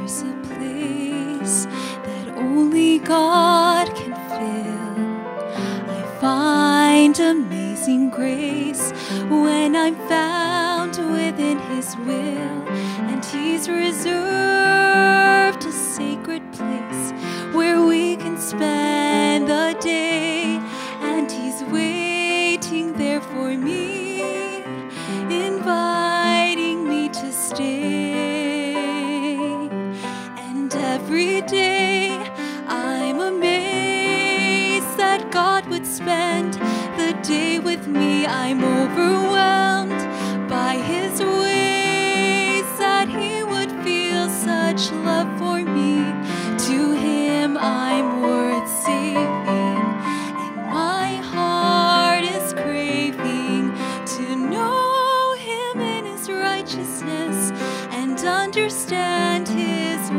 there's a place that only God can fill. I find amazing grace when I'm found within His will, and He's reserved a sacred place where we can spend the day, and He's waiting there for me, inviting me to stay. And every day I'm amazed that God would spend the day with me. I'm overwhelmed by His ways, that He would feel such love for me. To Him I'm worth saving, and my heart is craving to know Him in His righteousness and understand His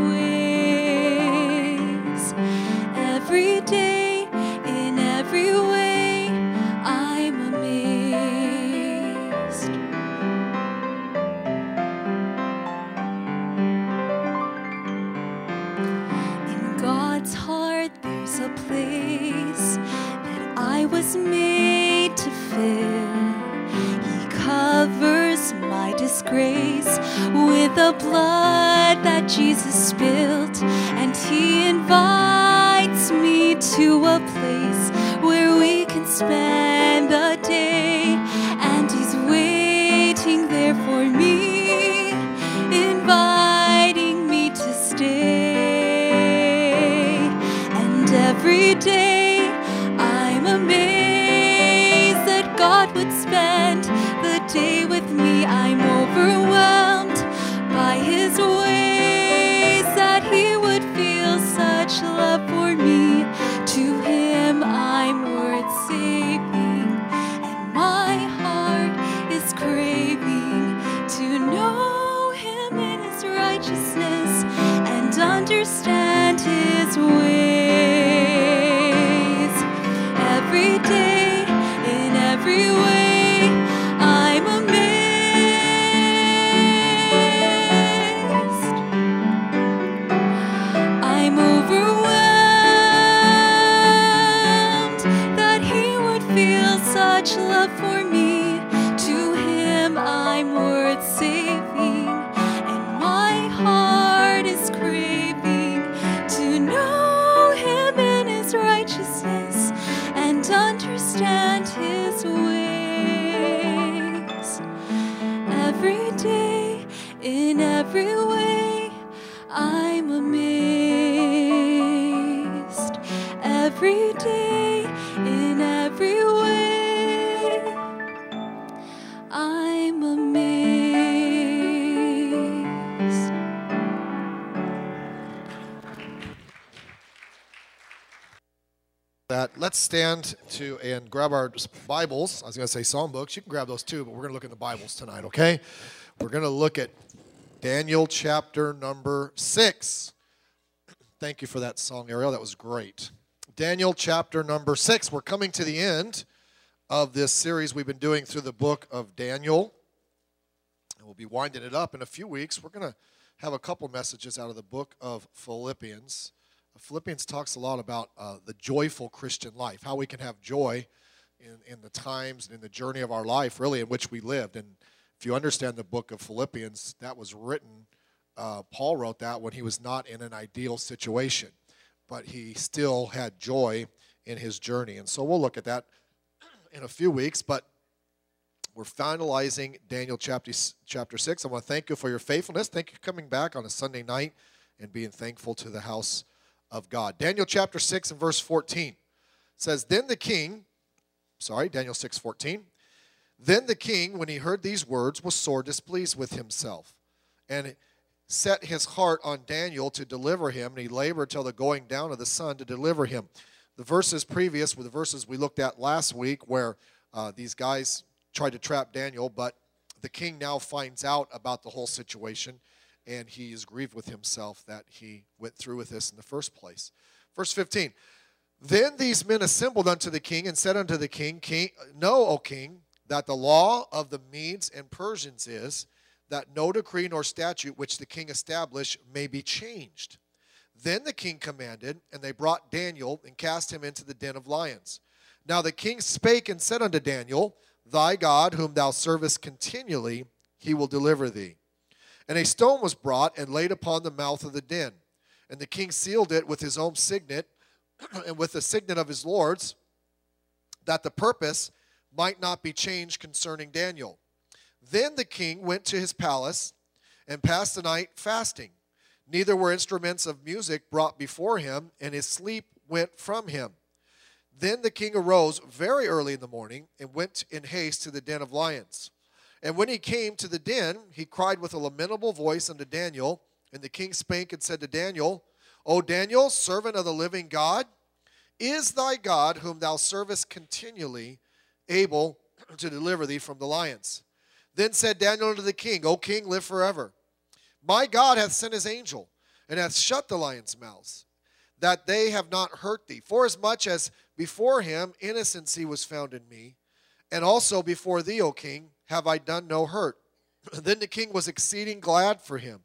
ways. Every day, in every way, I'm amazed. In God's heart, there's a place that I was made to fill. He covers my disgrace with the blood that Jesus spilled, and He invites me to a place where we can spend the day, and He's waiting there for me, inviting me to stay. And every day I'm amazed that God would spend the day with me. I'm overwhelmed by His ways, that He would feel such love for me. To Him I'm worth saving, and my heart is craving to know Him in His righteousness and understand His ways. Every day, in every way, I'm amazed. I'm overwhelmed that He would feel such love for me. To Him I'm worth saving, and my heart is craving to know Him in His righteousness and understand His ways. Every day, in every way, I'm amazed. Every day, in every way, I'm amazed. Let's stand to and grab our Bibles. I was going to say psalm books. You can grab those too, but we're going to look in the Bibles tonight, okay? We're going to look at Daniel chapter number 6. Thank you for that song, Ariel. That was great. Daniel chapter number 6. We're coming to the end of this series we've been doing through the book of Daniel. And we'll be winding it up in a few weeks. We're going to have a couple messages out of the book of Philippians. Philippians talks a lot about the joyful Christian life, how we can have joy in the times and in the journey of our life, really, in which we lived. And if you understand the book of Philippians, that was written, Paul wrote that when he was not in an ideal situation, but he still had joy in his journey. And so we'll look at that in a few weeks, but we're finalizing Daniel chapter 6. I want to thank you for your faithfulness. Thank you for coming back on a Sunday night and being thankful to the house of God. Daniel chapter 6 and verse 14 says, Daniel 6:14. Then the king, when he heard these words, was sore displeased with himself, and set his heart on Daniel to deliver him, and he labored till the going down of the sun to deliver him. The verses previous were the verses we looked at last week, where these guys tried to trap Daniel, but the king now finds out about the whole situation, and he is grieved with himself that he went through with this in the first place. Verse 15, Then these men assembled unto the king and said unto the king, Know, O king, that the law of the Medes and Persians is, that no decree nor statute which the king established may be changed. Then the king commanded, and they brought Daniel and cast him into the den of lions. Now the king spake and said unto Daniel, Thy God, whom thou servest continually, he will deliver thee. And a stone was brought and laid upon the mouth of the den. And the king sealed it with his own signet and with the signet of his lords, that the purpose might not be changed concerning Daniel. Then the king went to his palace and passed the night fasting. Neither were instruments of music brought before him, and his sleep went from him. Then the king arose very early in the morning and went in haste to the den of lions. And when he came to the den, he cried with a lamentable voice unto Daniel. And the king spake and said to Daniel, O Daniel, servant of the living God, is thy God, whom thou servest continually, able to deliver thee from the lions? Then said Daniel unto the king, O king, live forever. My God hath sent his angel, and hath shut the lions' mouths, that they have not hurt thee. Forasmuch as before him innocency was found in me, and also before thee, O king, have I done no hurt. Then the king was exceeding glad for him,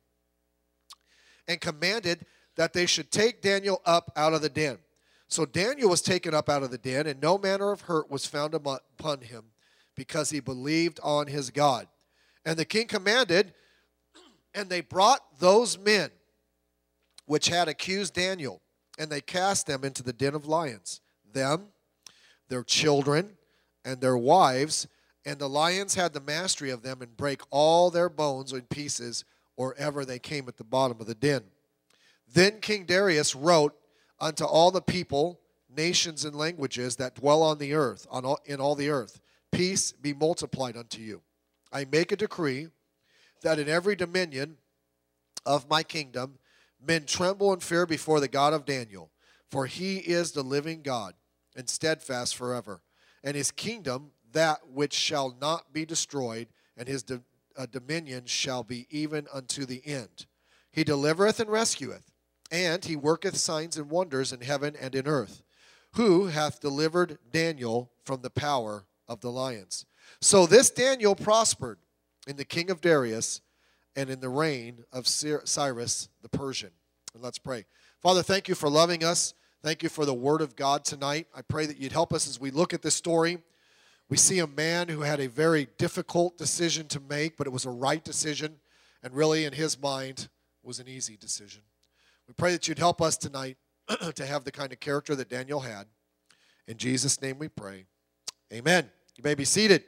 and commanded that they should take Daniel up out of the den. So Daniel was taken up out of the den, and no manner of hurt was found upon him, because he believed on his God. And the king commanded, and they brought those men which had accused Daniel, and they cast them into the den of lions, them, their children, and their wives, and the lions had the mastery of them, and brake all their bones in pieces, or ever they came at the bottom of the den. Then King Darius wrote unto all the people, nations, and languages that dwell on the earth, in all the earth, peace be multiplied unto you. I make a decree that in every dominion of my kingdom men tremble and fear before the God of Daniel, for he is the living God, and steadfast forever. And his kingdom, that which shall not be destroyed, and his dominion shall be even unto the end. He delivereth and rescueth, and he worketh signs and wonders in heaven and in earth. Who hath delivered Daniel from the power of the lions? So this Daniel prospered in the king of Darius and in the reign of Cyrus the Persian. And let's pray. Father, thank you for loving us. Thank you for the word of God tonight. I pray that you'd help us as we look at this story. We see a man who had a very difficult decision to make, but it was a right decision, and really in his mind was an easy decision. We pray that you'd help us tonight to have the kind of character that Daniel had. In Jesus' name we pray. Amen. You may be seated.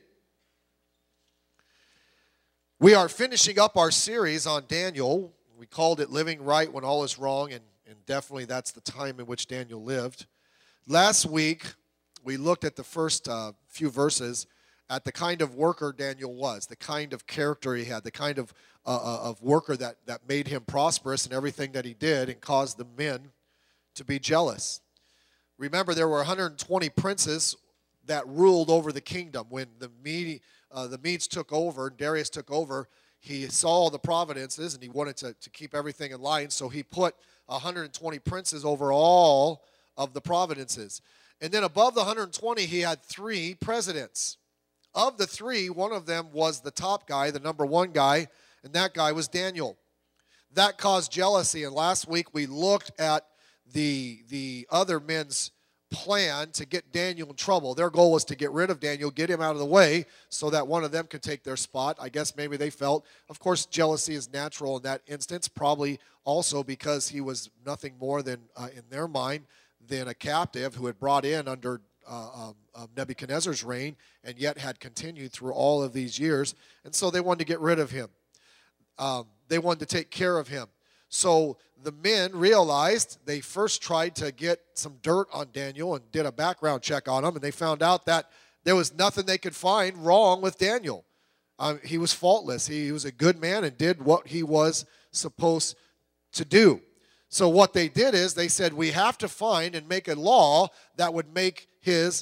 We are finishing up our series on Daniel. We called it Living Right When All Is Wrong, and definitely that's the time in which Daniel lived. Last week, we looked at the first few verses at the kind of worker Daniel was, the kind of character he had, the kind of worker that made him prosperous in everything that he did and caused the men to be jealous. Remember, there were 120 princes that ruled over the kingdom. When the Medes took over, Darius took over, he saw all the providences and he wanted to keep everything in line, so he put 120 princes over all of the providences. And then above the 120, he had 3 presidents. Of the 3, one of them was the top guy, the number 1 guy, and that guy was Daniel. That caused jealousy, and last week we looked at the other men's plan to get Daniel in trouble. Their goal was to get rid of Daniel, get him out of the way so that one of them could take their spot. I guess maybe they felt, of course, jealousy is natural in that instance, probably also because he was nothing more than, in their mind, than a captive who had brought in under Nebuchadnezzar's reign and yet had continued through all of these years. And so they wanted to get rid of him. They wanted to take care of him. So the men realized, they first tried to get some dirt on Daniel and did a background check on him, and they found out that there was nothing they could find wrong with Daniel. He was faultless. He was a good man and did what he was supposed to do. So what they did is they said, we have to find and make a law that would make his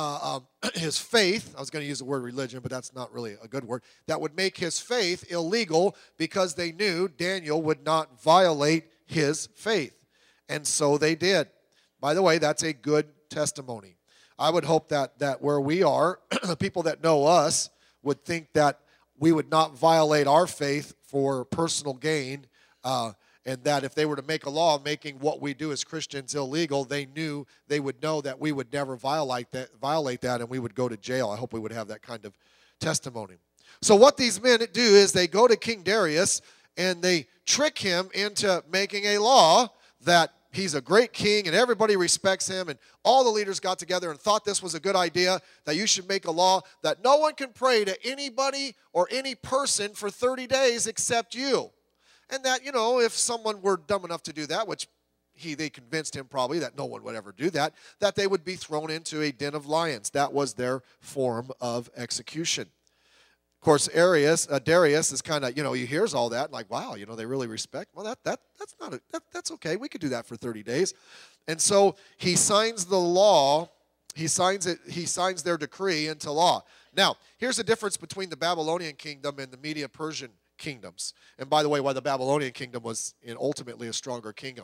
faith, I was going to use the word religion, but that's not really a good word, that would make his faith illegal because they knew Daniel would not violate his faith. And so they did. By the way, that's a good testimony. I would hope that where we are, the people that know us would think that we would not violate our faith for personal gain, and that if they were to make a law making what we do as Christians illegal, they would know that we would never violate that, and we would go to jail. I hope we would have that kind of testimony. So what these men do is they go to King Darius, and they trick him into making a law that he's a great king and everybody respects him, and all the leaders got together and thought this was a good idea, that you should make a law that no one can pray to anybody or any person for 30 days except you. And that, if someone were dumb enough to do that, which they convinced him probably that no one would ever do that they would be thrown into a den of lions. That was their form of execution. Of course, Darius is kind of, he hears all that, like, wow, they really respect. Well, that's okay. We could do that for 30 days. And so he signs the law. He signs their decree into law. Now, here's the difference between the Babylonian kingdom and the Medo-Persian kingdoms. And by the way, why the Babylonian kingdom was ultimately a stronger kingdom.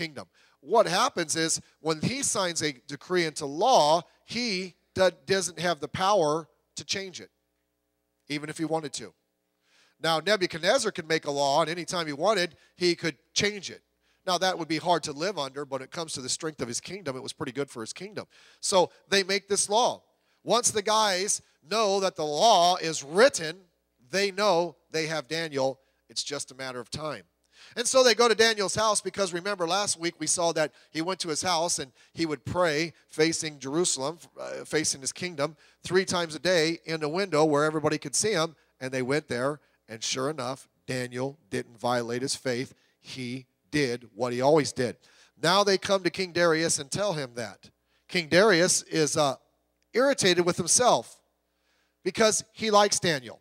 What happens is when he signs a decree into law, he doesn't have the power to change it, even if he wanted to. Now, Nebuchadnezzar could make a law, and anytime he wanted, he could change it. Now, that would be hard to live under, but when it comes to the strength of his kingdom, it was pretty good for his kingdom. So they make this law. Once the guys know that the law is written, they know they have Daniel. It's just a matter of time. And so they go to Daniel's house because, remember, last week we saw that he went to his house and he would pray facing Jerusalem, facing his kingdom, 3 times a day in the window where everybody could see him. And they went there, and sure enough, Daniel didn't violate his faith. He did what he always did. Now they come to King Darius and tell him that. King Darius is irritated with himself because he likes Daniel.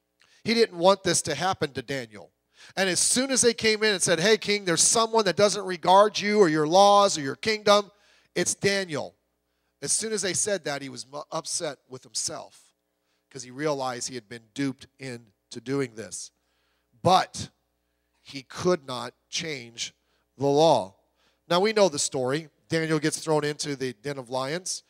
He didn't want this to happen to Daniel. And as soon as they came in and said, hey, king, there's someone that doesn't regard you or your laws or your kingdom, it's Daniel. As soon as they said that, he was upset with himself because he realized he had been duped into doing this. But he could not change the law. Now, we know the story. Daniel gets thrown into the den of lions.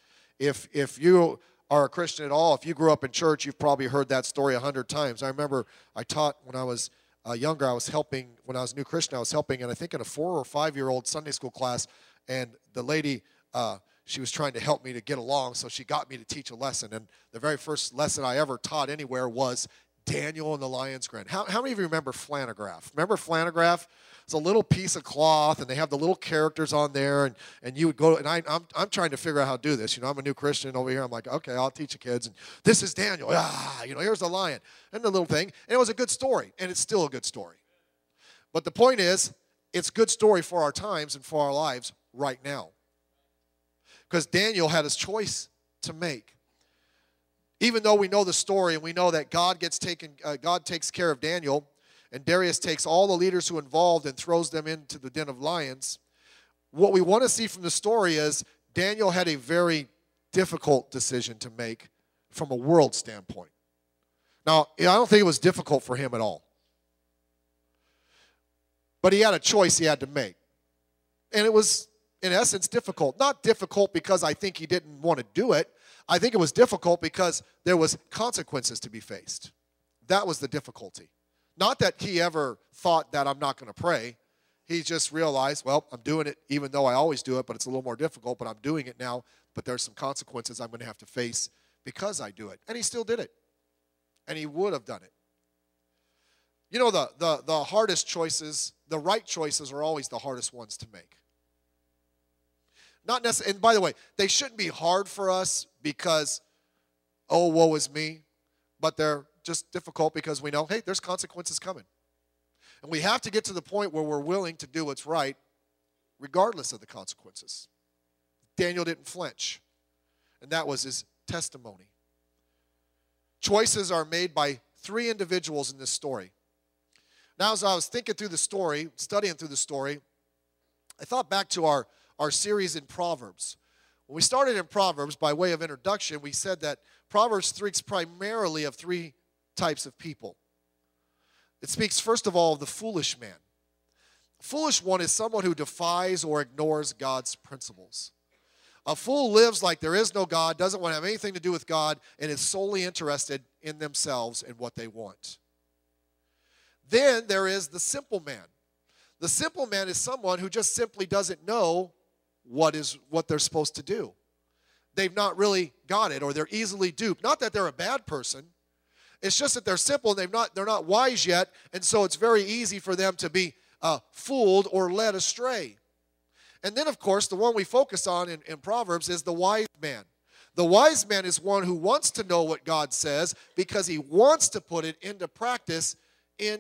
If you are a Christian at all, if you grew up in church, you've probably heard that story 100 times. I remember I taught when I was younger. I was helping, when I was a new Christian, I was helping, and I think in a 4 or 5-year-old Sunday school class, and the lady, she was trying to help me to get along, so she got me to teach a lesson. And the very first lesson I ever taught anywhere was Daniel and the Lion's Den. How many of you remember Flannograph? Remember Flannograph? It's a little piece of cloth, and they have the little characters on there, and you would go, and I'm trying to figure out how to do this. I'm a new Christian over here. I'm like, okay, I'll teach the kids. And this is Daniel. Here's the lion. And the little thing. And it was a good story, and it's still a good story. But the point is, it's a good story for our times and for our lives right now. Because Daniel had his choice to make. Even though we know the story and we know that God takes care of Daniel, and Darius takes all the leaders who are involved and throws them into the den of lions, what we want to see from the story is Daniel had a very difficult decision to make from a world standpoint. Now, I don't think it was difficult for him at all. But he had a choice he had to make. And it was, in essence, difficult. Not difficult because I think he didn't want to do it. I think it was difficult because there was consequences to be faced. That was the difficulty. Not that he ever thought that I'm not going to pray. He just realized, well, I'm doing it even though I always do it, but it's a little more difficult, but I'm doing it now, but there's some consequences I'm going to have to face because I do it. And he still did it. And he would have done it. The hardest choices, the right choices are always the hardest ones to make. Not necessarily, and by the way, they shouldn't be hard for us because, oh, woe is me, but they're just difficult because we know, hey, there's consequences coming. And we have to get to the point where we're willing to do what's right regardless of the consequences. Daniel didn't flinch, and that was his testimony. Choices are made by 3 individuals in this story. Now, as I was thinking through the story, studying through the story, I thought back to our series in Proverbs. When we started in Proverbs, by way of introduction, we said that Proverbs speaks primarily of 3 types of people. It speaks, first of all, of the foolish man. The foolish one is someone who defies or ignores God's principles. A fool lives like there is no God, doesn't want to have anything to do with God, and is solely interested in themselves and what they want. Then there is the simple man. The simple man is someone who just simply doesn't know what they're supposed to do. They've not really got it, or they're easily duped. Not that they're a bad person. It's just that they're simple and they're not wise yet, and so it's very easy for them to be fooled or led astray. And then, of course, the one we focus on in Proverbs is the wise man. The wise man is one who wants to know what God says because he wants to put it into practice in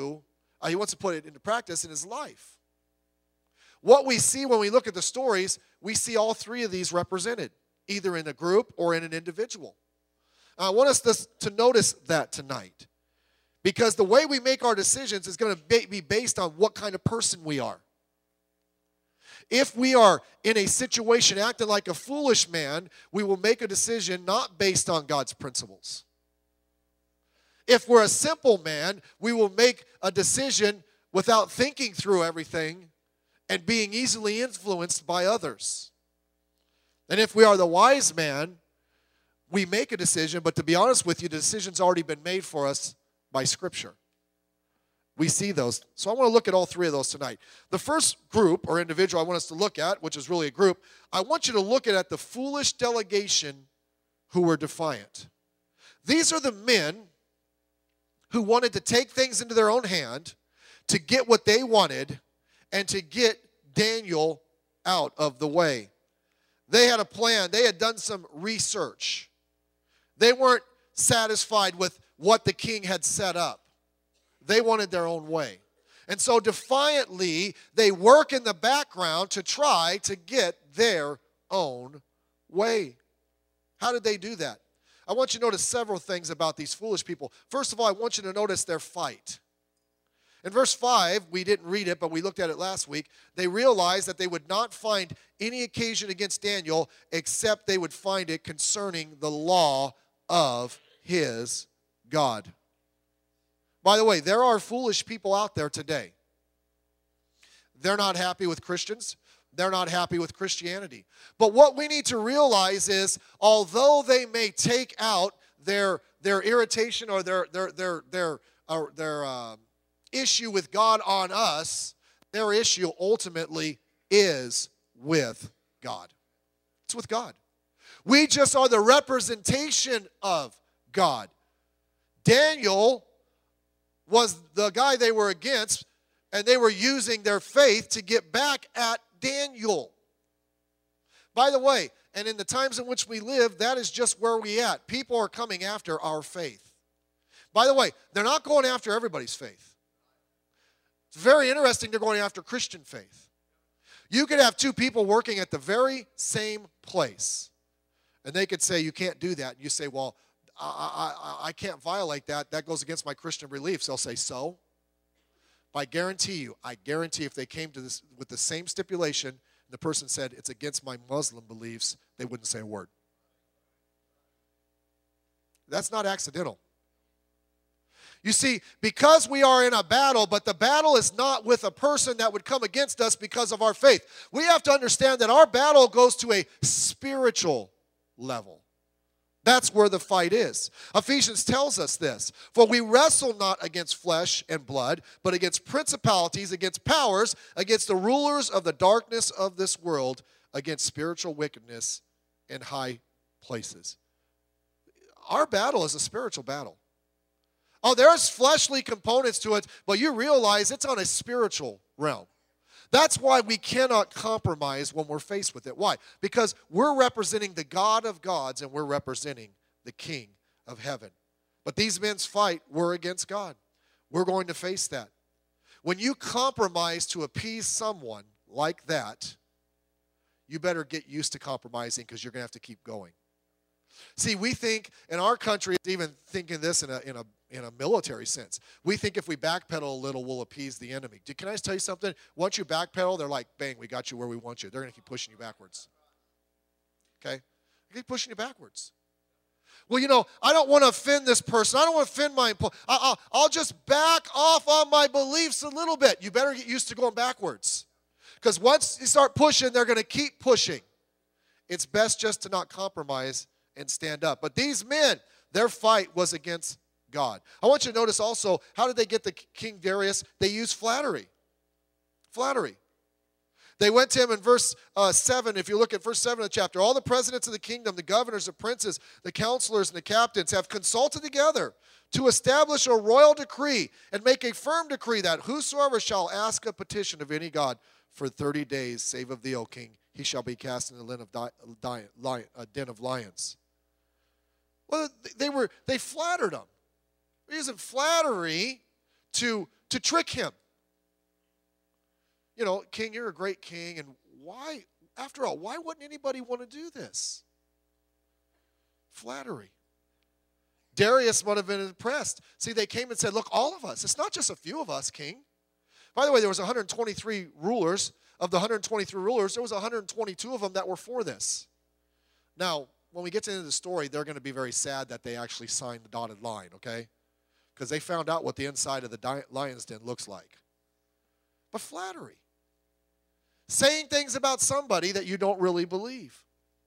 his life. What we see when we look at the stories, we see all three of these represented, either in a group or in an individual. I want us to notice that tonight, because the way we make our decisions is going to be based on what kind of person we are. If we are in a situation acting like a foolish man, we will make a decision not based on God's principles. If we're a simple man, we will make a decision without thinking through everything and being easily influenced by others. And if we are the wise man, we make a decision, but to be honest with you, the decision's already been made for us by Scripture. We see those. So I want to look at all three of those tonight. The first group or individual I want us to look at, which is really a group, I want you to look at the foolish delegation who were defiant. These are the men who wanted to take things into their own hand to get what they wanted and to get Daniel out of the way. They had a plan. They had done some research. They weren't satisfied with what the king had set up. They wanted their own way. And so defiantly, they work in the background to try to get their own way. How did they do that? I want you to notice several things about these foolish people. First of all, I want you to notice their fight. In verse 5, we didn't read it, but we looked at it last week. They realized that they would not find any occasion against Daniel except they would find it concerning the law of his God. By the way, there are foolish people out there today. They're not happy with Christians. They're not happy with Christianity. But what we need to realize is, although they may take out their irritation or their issue with God on us, their issue ultimately is with God. It's with God. We just are the representation of God. Daniel was the guy they were against, and they were using their faith to get back at Daniel. By the way, and in the times in which we live, that is just where we at. People are coming after our faith. By the way, they're not going after everybody's faith. It's very interesting they're going after Christian faith. You could have two people working at the very same place, and they could say, you can't do that. And you say, well, I can't violate that. That goes against my Christian beliefs. They'll say, so? I guarantee if they came to this with the same stipulation, and the person said, it's against my Muslim beliefs, they wouldn't say a word. That's not accidental. You see, because we are in a battle, but the battle is not with a person that would come against us because of our faith. We have to understand that our battle goes to a spiritual level. That's where the fight is. Ephesians tells us this. For we wrestle not against flesh and blood, but against principalities, against powers, against the rulers of the darkness of this world, against spiritual wickedness in high places. Our battle is a spiritual battle. Oh, there's fleshly components to it, but you realize it's on a spiritual realm. That's why we cannot compromise when we're faced with it. Why? Because we're representing the God of gods and we're representing the King of heaven. But these men's fight were against God. We're going to face that. When you compromise to appease someone like that, you better get used to compromising because you're going to have to keep going. See, we think, in our country, even thinking this in a military sense, we think if we backpedal a little, we'll appease the enemy. Can I just tell you something? Once you backpedal, they're like, bang, we got you where we want you. They're going to keep pushing you backwards. Okay? They keep pushing you backwards. Well, you know, I don't want to offend this person. I don't want to offend my employee. I'll just back off on my beliefs a little bit. You better get used to going backwards. Because once you start pushing, they're going to keep pushing. it's best just to not compromise and stand up. But these men, their fight was against God. I want you to notice also, how did they get the King Darius? They used flattery. Flattery. They went to him in verse 7. If you look at verse 7 of the chapter, all the presidents of the kingdom, the governors, the princes, the counselors, and the captains have consulted together to establish a royal decree and make a firm decree that whosoever shall ask a petition of any god for 30 days, save of thee, O king, he shall be cast in the den of lions. Well, they flattered him. They're using flattery to trick him. You know, king, you're a great king, and why, after all, why wouldn't anybody want to do this? Flattery. Darius would have been impressed. See, they came and said, look, all of us, it's not just a few of us, king. By the way, there was 123 rulers. Of the 123 rulers, there was 122 of them that were for this. Now, when we get to the end of the story, they're going to be very sad that they actually signed the dotted line, okay? Because they found out what the inside of the lion's den looks like. But flattery. Saying things about somebody that you don't really believe.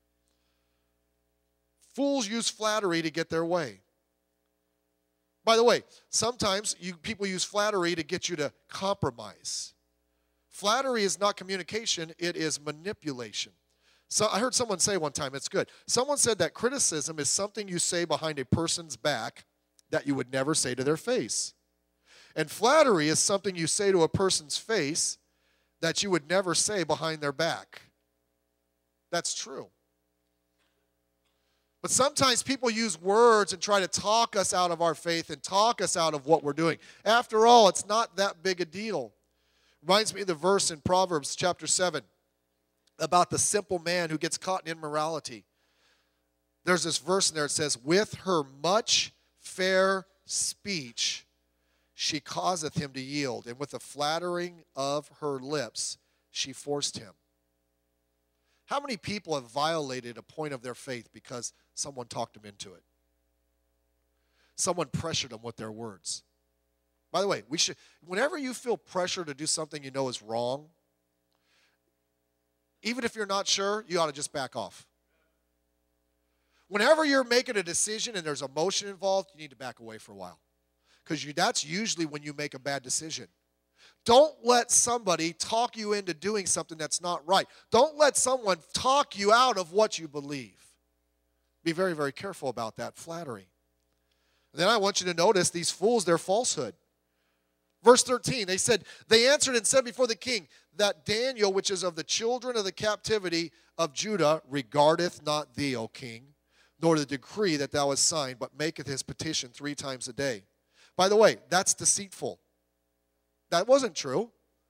Fools use flattery to get their way. By the way, sometimes people use flattery to get you to compromise. Flattery is not communication, it is manipulation. So I heard someone say one time, it's good. Someone said that criticism is something you say behind a person's back that you would never say to their face. And flattery is something you say to a person's face that you would never say behind their back. That's true. But sometimes people use words and try to talk us out of our faith and talk us out of what we're doing. After all, it's not that big a deal. Reminds me of the verse in Proverbs chapter 7 about the simple man who gets caught in immorality. There's this verse in there that says, with her much fair speech she causeth him to yield, and with the flattering of her lips she forced him. How many people have violated a point of their faith because someone talked them into it? Someone pressured them with their words. By the way, whenever you feel pressure to do something you know is wrong, even if you're not sure, you ought to just back off. Whenever you're making a decision and there's emotion involved, you need to back away for a while. Because that's usually when you make a bad decision. Don't let somebody talk you into doing something that's not right. Don't let someone talk you out of what you believe. Be very, very careful about that flattery. And then I want you to notice these fools, their falsehood. Verse 13, they said, they answered and said before the king, that Daniel, which is of the children of the captivity of Judah, regardeth not thee, O king, nor the decree that thou hast signed, but maketh his petition 3 times a day. By the way, that's deceitful. That wasn't true.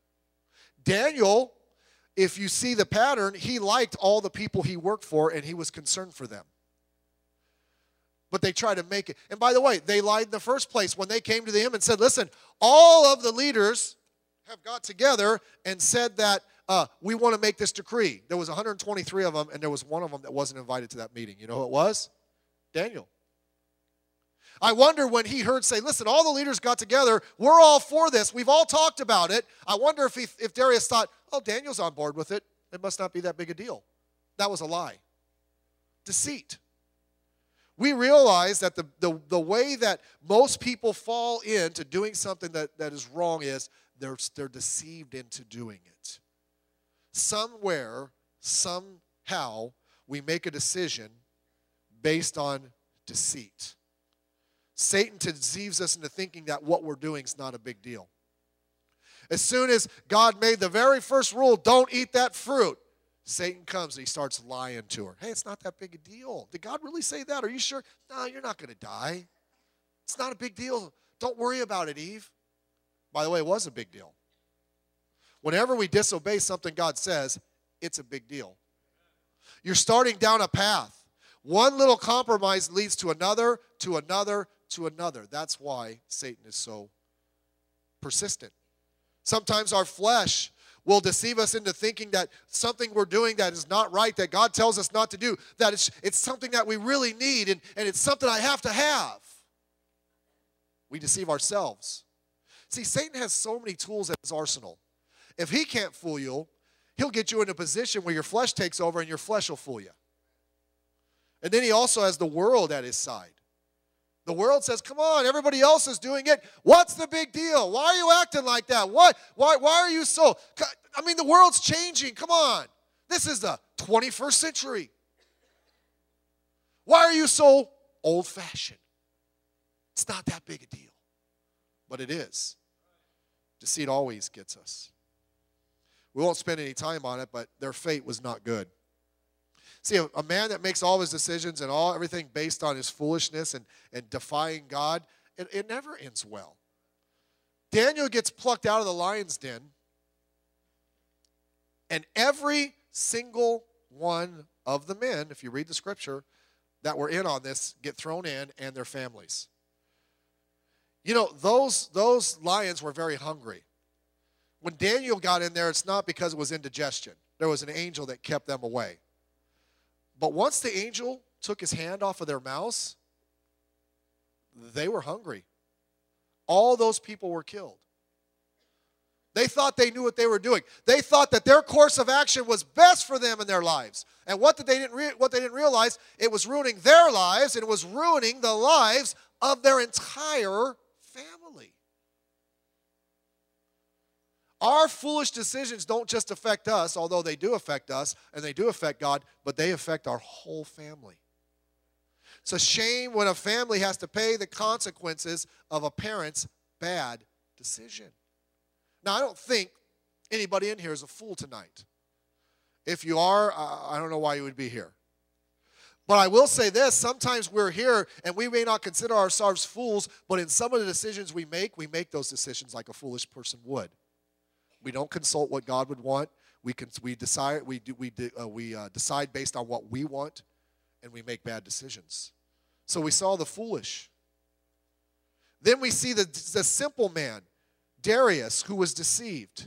Daniel, if you see the pattern, he liked all the people he worked for, and he was concerned for them. But they tried to make it. And by the way, they lied in the first place when they came to him and said, listen, all of the leaders have got together and said that we want to make this decree. There was 123 of them, and there was one of them that wasn't invited to that meeting. You know who it was? Daniel. I wonder when he heard say, listen, all the leaders got together. We're all for this. We've all talked about it. I wonder if Darius thought, oh, Daniel's on board with it. It must not be that big a deal. That was a lie. Deceit. We realize that the way that most people fall into doing something that is wrong is they're deceived into doing it. Somewhere, somehow, we make a decision based on deceit. Satan deceives us into thinking that what we're doing is not a big deal. As soon as God made the very first rule, don't eat that fruit, Satan comes and he starts lying to her. Hey, it's not that big a deal. Did God really say that? Are you sure? No, you're not going to die. It's not a big deal. Don't worry about it, Eve. By the way, it was a big deal. Whenever we disobey something God says, it's a big deal. You're starting down a path. One little compromise leads to another, to another, to another. That's why Satan is so persistent. Sometimes our flesh will deceive us into thinking that something we're doing that is not right, that God tells us not to do, that it's something that we really need, and it's something I have to have. We deceive ourselves. See, Satan has so many tools at his arsenal. If he can't fool you, he'll get you in a position where your flesh takes over and your flesh will fool you. And then he also has the world at his side. The world says, come on, everybody else is doing it. What's the big deal? Why are you acting like that? Why are you so... I mean, the world's changing. Come on. This is the 21st century. Why are you so old-fashioned? It's not that big a deal. But it is. Deceit always gets us. We won't spend any time on it, but their fate was not good. See, a man that makes all of his decisions and everything based on his foolishness and defying God, it never ends well. Daniel gets plucked out of the lion's den, and every single one of the men, if you read the scripture, that were in on this get thrown in, and their families. You know, those lions were very hungry. When Daniel got in there, it's not because it was indigestion. There was an angel that kept them away. But once the angel took his hand off of their mouths, they were hungry. All those people were killed. They thought they knew what they were doing. They thought that their course of action was best for them in their lives. And what they didn't realize, it was ruining their lives, and it was ruining the lives of their entire family. Our foolish decisions don't just affect us, although they do affect us, and they do affect God, but they affect our whole family. It's a shame when a family has to pay the consequences of a parent's bad decision. Now, I don't think anybody in here is a fool tonight. If you are, I don't know why you would be here. But I will say this, sometimes we're here and we may not consider ourselves fools, but in some of the decisions we make those decisions like a foolish person would. We don't consult what God would want. We decide based on what we want, and we make bad decisions. So we saw the foolish. Then we see the simple man, Darius, who was deceived.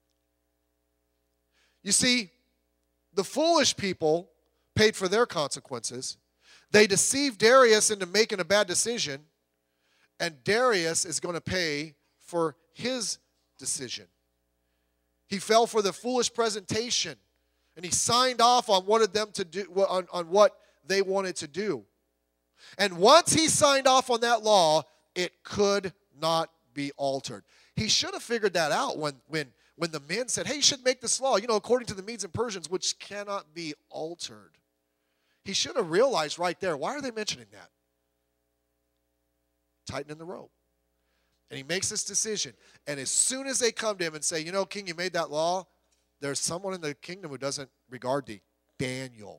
You see, the foolish people paid for their consequences. They deceived Darius into making a bad decision, and Darius is going to pay for his decision. He fell for the foolish presentation, and he signed off on what they wanted to do. And once he signed off on that law, it could not be altered. He should have figured that out when the men said, hey, you should make this law, according to the Medes and Persians, which cannot be altered. He should have realized right there, why are they mentioning that? Tightening the rope. And he makes this decision. And as soon as they come to him and say, king, you made that law, there's someone in the kingdom who doesn't regard thee, Daniel.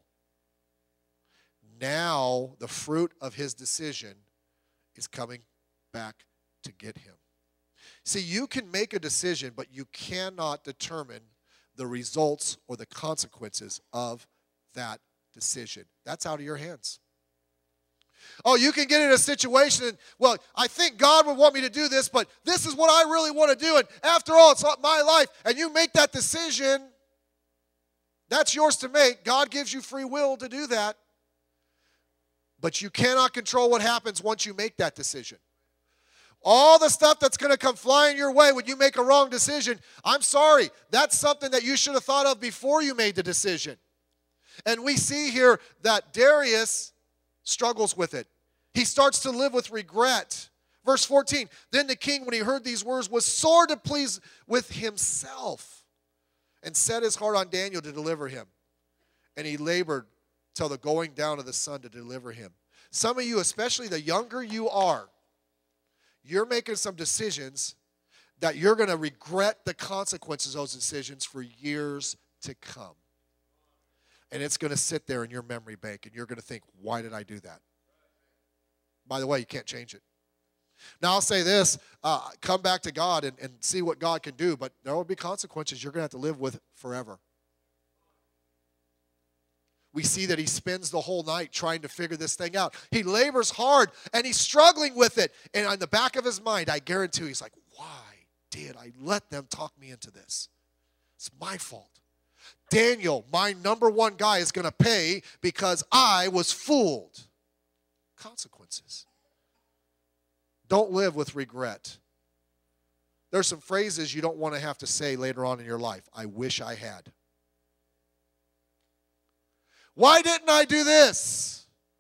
Now the fruit of his decision is coming back to get him. See, you can make a decision, but you cannot determine the results or the consequences of that decision. That's out of your hands. Oh, you can get in a situation and, well, I think God would want me to do this, but this is what I really want to do, and after all, it's not my life, and you make that decision. That's yours to make. God gives you free will to do that. But you cannot control what happens once you make that decision. All the stuff that's going to come flying your way when you make a wrong decision, I'm sorry, that's something that you should have thought of before you made the decision. And we see here that Darius struggles with it. He starts to live with regret. Verse 14, then the king, when he heard these words, was sore displeased with himself and set his heart on Daniel to deliver him. And he labored till the going down of the sun to deliver him. Some of you, especially the younger you are, you're making some decisions that you're going to regret the consequences of those decisions for years to come. And it's going to sit there in your memory bank, and you're going to think, why did I do that? By the way, you can't change it. Now, I'll say this, come back to God and see what God can do, but there will be consequences you're going to have to live with forever. We see that he spends the whole night trying to figure this thing out. He labors hard, and he's struggling with it. And on the back of his mind, I guarantee he's like, why did I let them talk me into this? It's my fault. Daniel, my number one guy, is going to pay because I was fooled. Consequences. Don't live with regret. There's some phrases you don't want to have to say later on in your life. I wish I had. Why didn't I do this?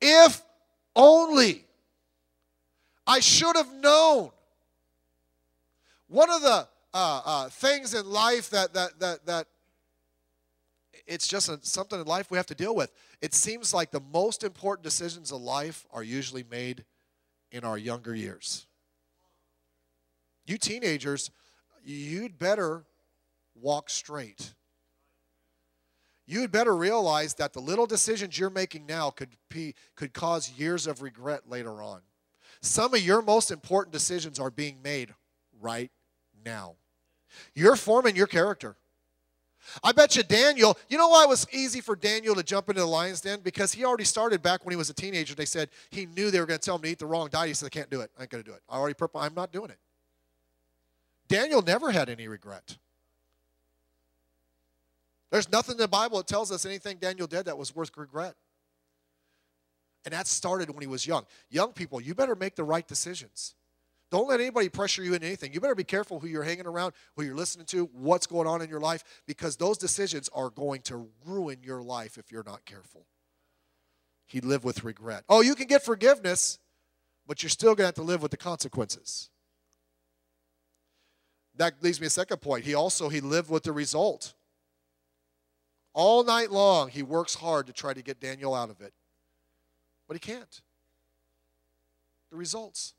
If only I should have known. One of the things in life that it's just something in life we have to deal with. It seems like the most important decisions of life are usually made in our younger years. You teenagers, you'd better walk straight. You'd better realize that the little decisions you're making now could cause years of regret later on. Some of your most important decisions are being made right now. You're forming your character. I bet you Daniel, you know why it was easy for Daniel to jump into the lion's den? Because he already started back when he was a teenager. They said he knew they were going to tell him to eat the wrong diet. He said, I can't do it. I ain't going to do it. I'm not doing it. Daniel never had any regret. There's nothing in the Bible that tells us anything Daniel did that was worth regret. And that started when he was young. Young people, you better make the right decisions. Don't let anybody pressure you into anything. You better be careful who you're hanging around, who you're listening to, what's going on in your life, because those decisions are going to ruin your life if you're not careful. He lived with regret. Oh, you can get forgiveness, but you're still going to have to live with the consequences. That leads me to a second point. He lived with the result. All night long, he works hard to try to get Daniel out of it. But he can't. The results.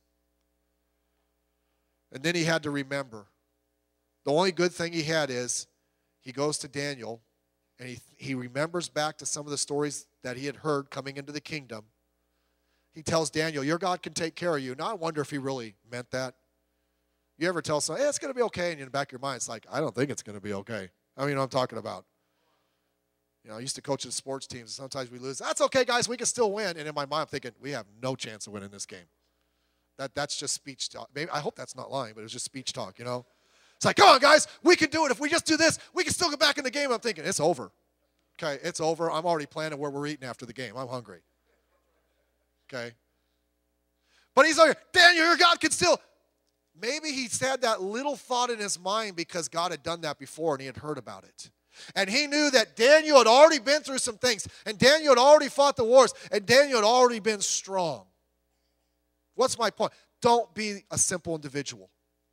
And then he had to remember. The only good thing he had is he goes to Daniel and he remembers back to some of the stories that he had heard coming into the kingdom. He tells Daniel, your God can take care of you. Now I wonder if he really meant that. You ever tell someone, hey, it's going to be okay, and in the back of your mind, it's like, I don't think it's going to be okay. I mean, you know what I'm talking about. You know, I used to coach the sports teams. Sometimes we lose. That's okay, guys. We can still win. And in my mind, I'm thinking, we have no chance of winning this game. That's just speech talk. Maybe, I hope that's not lying, but it was just speech talk, you know. It's like, come on, guys. We can do it. If we just do this, we can still get back in the game. I'm thinking, it's over. Okay, it's over. I'm already planning where we're eating after the game. I'm hungry. Okay. But he's like, Daniel, your God can still. Maybe he had that little thought in his mind because God had done that before and he had heard about it. And he knew that Daniel had already been through some things. And Daniel had already fought the wars. And Daniel had already been strong. What's my point? Don't be a simple individual.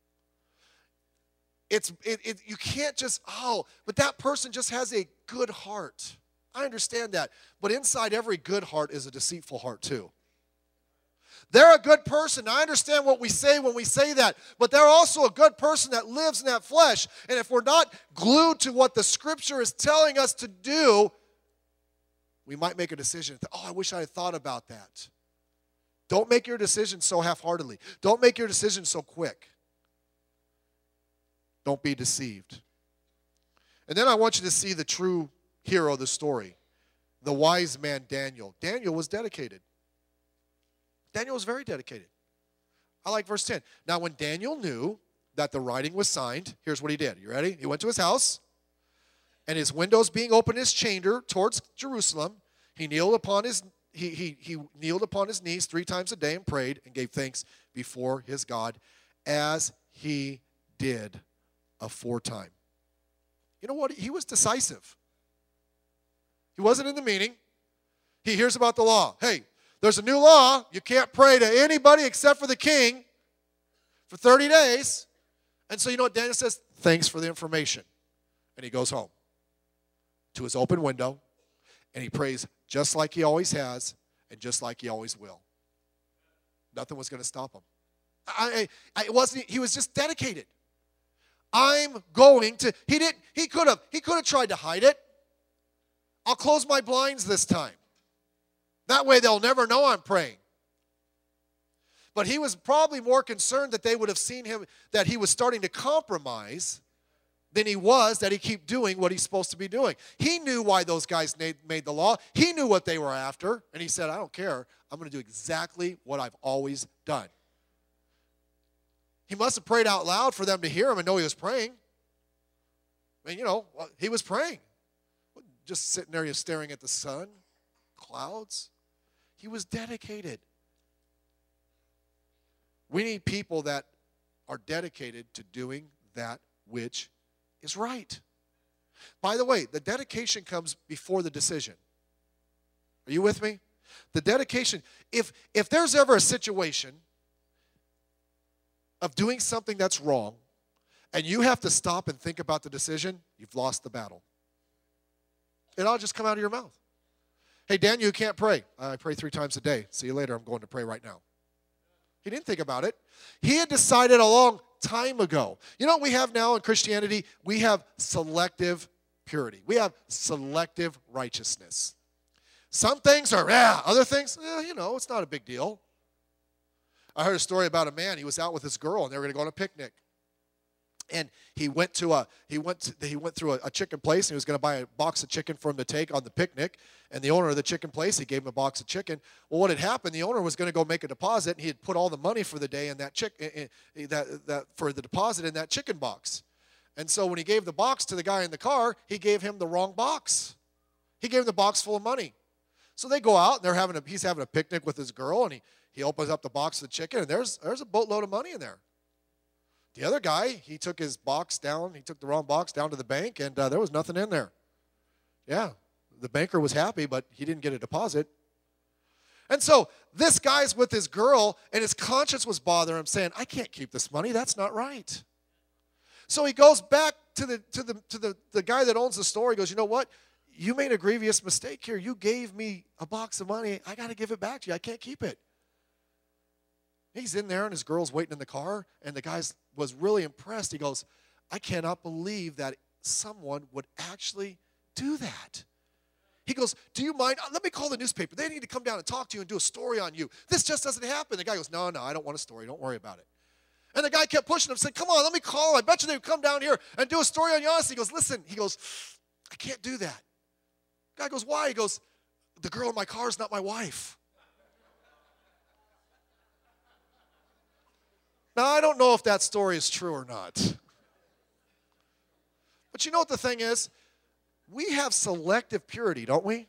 You can't just, but that person just has a good heart. I understand that. But inside every good heart is a deceitful heart too. They're a good person. I understand what we say when we say that. But they're also a good person that lives in that flesh. And if we're not glued to what the Scripture is telling us to do, we might make a decision. I wish I had thought about that. Don't make your decision so half-heartedly. Don't make your decision so quick. Don't be deceived. And then I want you to see the true hero of the story, the wise man Daniel. Daniel was dedicated. Daniel was very dedicated. I like verse 10. Now, when Daniel knew that the writing was signed, here's what he did. You ready? He went to his house, and his windows being open in his chamber towards Jerusalem, he kneeled upon his knees 3 times a day and prayed and gave thanks before his God, as he did aforetime. You know what? He was decisive. He wasn't in the meeting. He hears about the law. Hey, there's a new law. You can't pray to anybody except for the king for 30 days. And so you know what Daniel says? Thanks for the information. And he goes home to his open window, and he prays just like he always has and just like he always will. Nothing was going to stop him. He was just dedicated. I'm going to, he could have tried to hide it. I'll close my blinds this time. That way they'll never know I'm praying. But he was probably more concerned that they would have seen him, that he was starting to compromise than he was that he keep doing what he's supposed to be doing. He knew why those guys made the law. He knew what they were after. And he said, I don't care. I'm going to do exactly what I've always done. He must have prayed out loud for them to hear him and know he was praying. I mean, you know, he was praying. Just sitting there staring at the sun, clouds. He was dedicated. We need people that are dedicated to doing that which is right. By the way, the dedication comes before the decision. Are you with me? The dedication, if there's ever a situation of doing something that's wrong, and you have to stop and think about the decision, you've lost the battle. It ought to just come out of your mouth. Hey, Daniel, you can't pray. I pray 3 times a day. See you later. I'm going to pray right now. He didn't think about it. He had decided a long time ago. You know what we have now in Christianity? We have selective purity. We have selective righteousness. Some things are, other things, it's not a big deal. I heard a story about a man. He was out with his girl, and they were going to go on a picnic. And he went through a chicken place, and he was going to buy a box of chicken for him to take on the picnic. And the owner of the chicken place, he gave him a box of chicken. Well, what had happened? The owner was going to go make a deposit, and he had put all the money for the day in that for the deposit in that chicken box. And so when he gave the box to the guy in the car, he gave him the wrong box. He gave him the box full of money. So they go out, and he's having a picnic with his girl, and he opens up the box of the chicken, and there's a boatload of money in there. The other guy, he took his box down, he took the wrong box down to the bank, and there was nothing in there. Yeah, the banker was happy, but he didn't get a deposit. And so this guy's with his girl, and his conscience was bothering him, saying, I can't keep this money, that's not right. So he goes back to the guy that owns the store. He goes, you know what? You made a grievous mistake here. You gave me a box of money. I got to give it back to you. I can't keep it. He's in there, and his girl's waiting in the car, and the guy was really impressed. He goes, I cannot believe that someone would actually do that. He goes, do you mind? Let me call the newspaper. They need to come down and talk to you and do a story on you. This just doesn't happen. The guy goes, no, I don't want a story. Don't worry about it. And the guy kept pushing him, saying, come on, let me call him. I bet you they would come down here and do a story on you. He goes, listen. He goes, I can't do that. The guy goes, why? He goes, the girl in my car is not my wife. Now, I don't know if that story is true or not. But you know what the thing is? We have selective purity, don't we?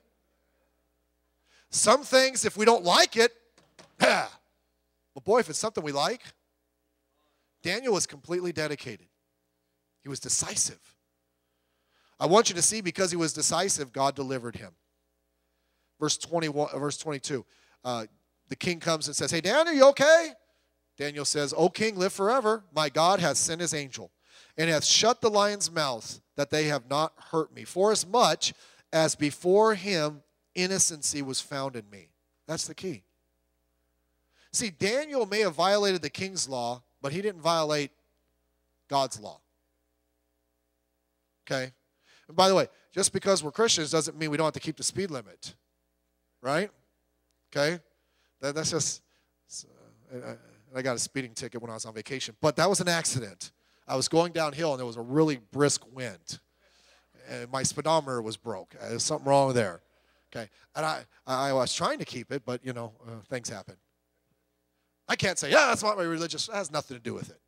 Some things, if we don't like it, but boy, if it's something we like, Daniel was completely dedicated. He was decisive. I want you to see, because he was decisive, God delivered him. Verse 22, the king comes and says, hey, Daniel, you okay? Daniel says, O king, live forever. My God hath sent his angel, and hath shut the lion's mouth, that they have not hurt me, forasmuch as before him innocency was found in me. That's the key. See, Daniel may have violated the king's law, but he didn't violate God's law. Okay? And by the way, just because we're Christians doesn't mean we don't have to keep the speed limit. Right? Okay? That's just... I got a speeding ticket when I was on vacation, but that was an accident. I was going downhill, and there was a really brisk wind, and my speedometer was broke. There's something wrong there. Okay, and I was trying to keep it, but things happen. I can't say, that's not my religious. That has nothing to do with it.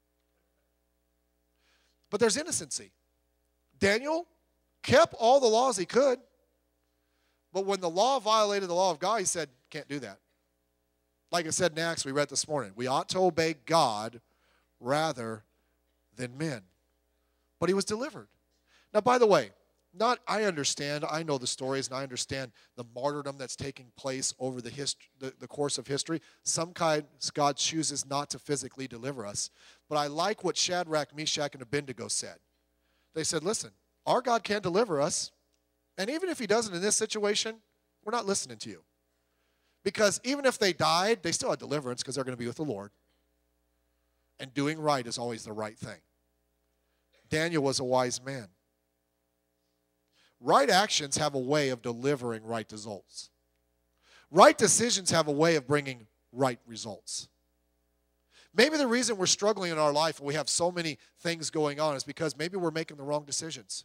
But there's innocency. Daniel kept all the laws he could, but when the law violated the law of God, he said, can't do that. Like I said in Acts, we read this morning, we ought to obey God rather than men. But he was delivered. Now, by the way, I know the stories, and I understand the martyrdom that's taking place over the course of history. Sometimes God chooses not to physically deliver us. But I like what Shadrach, Meshach, and Abednego said. They said, listen, our God can deliver us, and even if he doesn't in this situation, we're not listening to you. Because even if they died, they still had deliverance because they're going to be with the Lord. And doing right is always the right thing. Daniel was a wise man. Right actions have a way of delivering right results. Right decisions have a way of bringing right results. Maybe the reason we're struggling in our life and we have so many things going on is because maybe we're making the wrong decisions.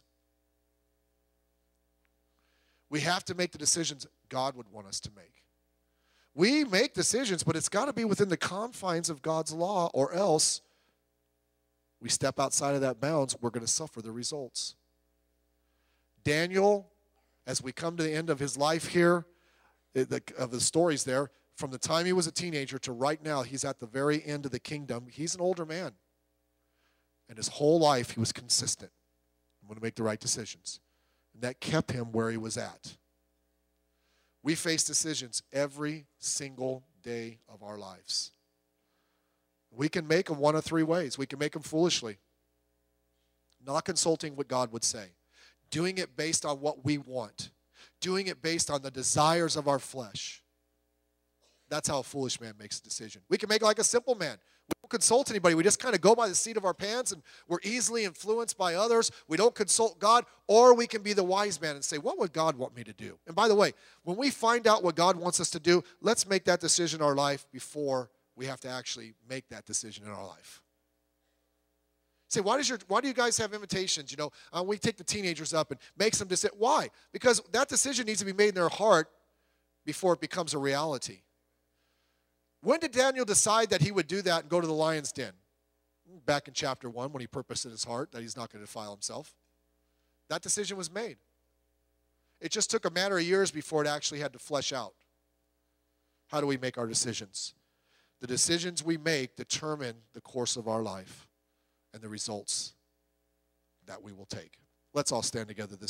We have to make the decisions God would want us to make. We make decisions, but it's got to be within the confines of God's law, or else we step outside of that bounds, we're going to suffer the results. Daniel, as we come to the end of his life here, of the stories there, from the time he was a teenager to right now, he's at the very end of the kingdom. He's an older man. And his whole life, he was consistent. I'm going to make the right decisions. And that kept him where he was at. We face decisions every single day of our lives. We can make them one of three ways. We can make them foolishly, not consulting what God would say, doing it based on what we want, doing it based on the desires of our flesh. That's how a foolish man makes a decision. We can make it like a simple man. We don't consult anybody. We just kind of go by the seat of our pants, and we're easily influenced by others. We don't consult God. Or we can be the wise man and say, what would God want me to do? And by the way, when we find out what God wants us to do, let's make that decision in our life before we have to actually make that decision in our life. Say, why do you guys have invitations? You know, we take the teenagers up and make some decision. Why? Because that decision needs to be made in their heart before it becomes a reality. When did Daniel decide that he would do that and go to the lion's den? Back in chapter 1, when he purposed in his heart that he's not going to defile himself. That decision was made. It just took a matter of years before it actually had to flesh out. How do we make our decisions? The decisions we make determine the course of our life and the results that we will take. Let's all stand together this